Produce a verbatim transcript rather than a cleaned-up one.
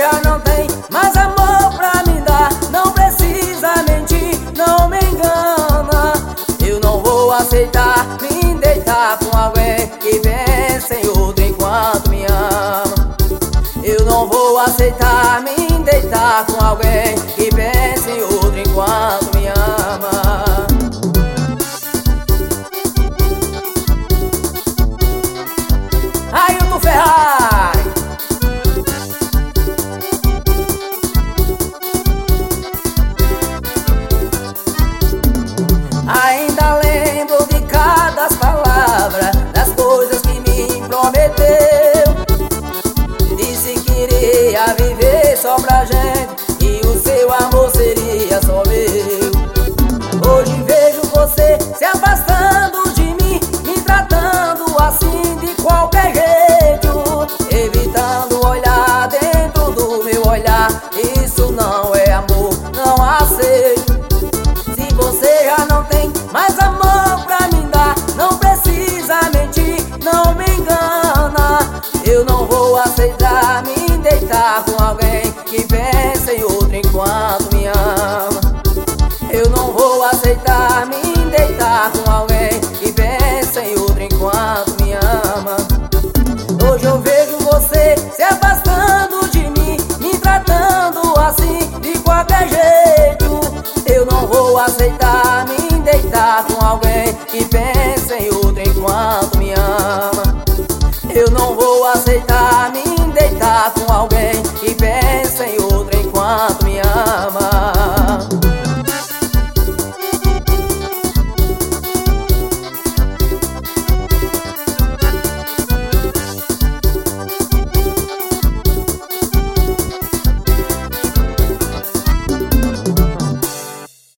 já não tem mais amor pra me dar, não precisa mentir, não me engana. Eu não vou aceitar me deitar com alguém que pensa em outro enquanto me ama. Eu não vou aceitar me deitar com alguém que pensa em outro enquanto me ama. Ailton Ferrari. Ainda lembro de cada palavra, das coisas que me prometeu. Disse que iria viver só pra gente e o seu amor seria só meu. Hoje vejo você se afastando de mim, me tratando assim de qualquer jeito, evitando olhar dentro do meu olhar. Isso não é amor, não aceito. Se você já não tem mais amor pra me dar, não precisa mentir, não me engana. Eu não vou aceitar me deitar com alguém que pensa em outro enquanto me ama. Eu não vou aceitar me deitar com alguém que pensa em outro enquanto me ama. Hoje eu vejo você se afastando de mim, me tratando assim de qualquer jeito. Eu não vou aceitar me deitar com alguém que pensa